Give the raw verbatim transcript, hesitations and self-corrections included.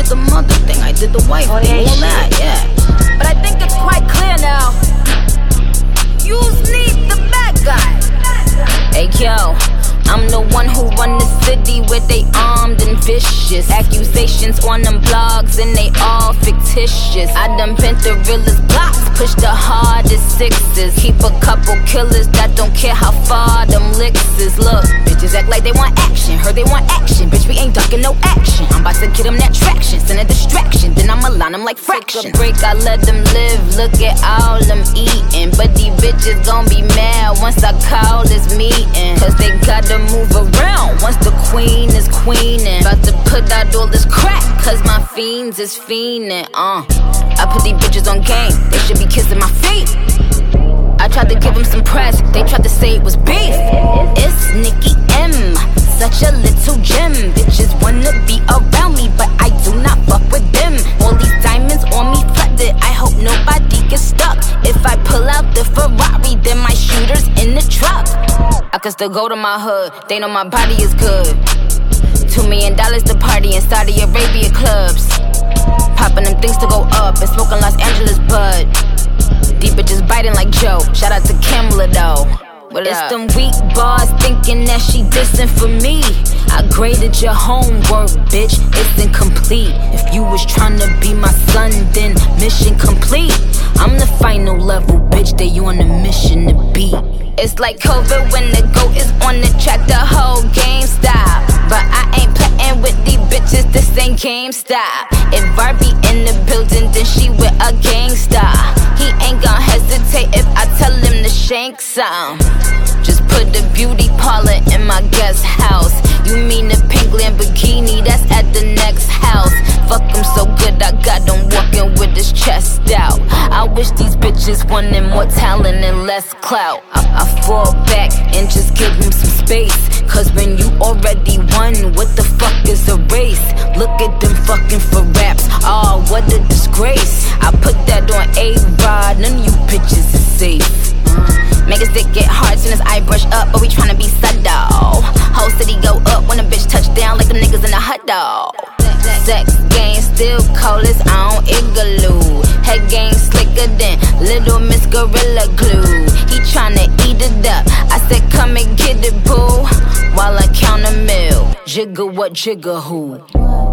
about the mother thing, I did the wife oh, thing, yeah, all that, yeah. But I think it's quite clear now. You need the bad guy. Hey yo, I'm the one who run the city where they armed and vicious. Accusations on them blogs and they all fictitious. I done bent the realest blocks, push the hardest sixes. Keep a couple killers that don't care how far them licks is. Look, bitches act like they want action, heard they want action. Bitch, we ain't ducking no action. I'm about to get them that traction, send a distraction, then I'ma line them like fraction. Break, I let them live, look at all them eating. But these bitches gon' be mad once I call this meeting. Cause they gotta move around once the queen is queening. About to put out all this crack, cause my fiends is fiending. Uh, I put these bitches on game, they should be kissing my feet. I tried to give them some press, they tried to say it was beef. It's Nicki M, such a little gem. Bitches wanna be around me, but I do not fuck with them. All these diamonds on me flooded, I hope nobody gets stuck. If I pull out the Ferrari, then my shooter's in the truck. I can still go to my hood, they know my body is good. Two million dollars to party in Saudi Arabia clubs. Popping them things to go up and smoking Los Angeles bud. These bitches biting like Joe, shout out to Kamala though. What it's up? Them weak bars thinking that she dissing for me. I graded your homework, bitch, it's incomplete. If you was tryna be my son, then mission complete. I'm the final level, bitch, that you on a mission to beat. It's like COVID when the GOAT is on the track, the whole game stop. But I ain't playing with these bitches, this ain't GameStop. If Barbie in the building, then she with a gangsta. He ain't gon' hesitate if I tell him to shank some. Just put the beauty parlor in my guest house. You mean the pink Lamborghini that's at the next house. Fuck him so good I got him walking with his chest out. I wish these bitches wanted more talent and less clout. I, I fall back and just give him some space. Cause when you already won, what the fuck is a race? Look at them fucking for raps, oh what a disgrace. I put that on A-Rod, none of you bitches is safe. Make a stick get hard soon as I brush up, but we tryna be subtle. Whole city go up when a bitch touch down like them niggas in the hut dog. Sex game still cold as on Igloo. Head game slicker than Little Miss Gorilla Glue. He tryna eat it up, I said come and get it boo. While I count a mill, jigger what jigger who.